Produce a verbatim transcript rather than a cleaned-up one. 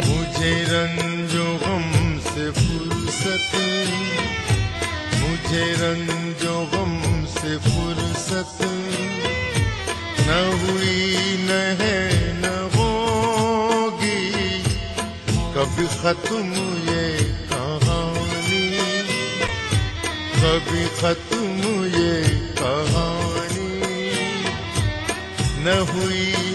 मुझे रंजो गम से फुर्सत, मुझे रंजो गम से फुर्सत न हुई न है न होगी कभी खत्म ये कहानी, कभी खत्म ये कहानी न हुई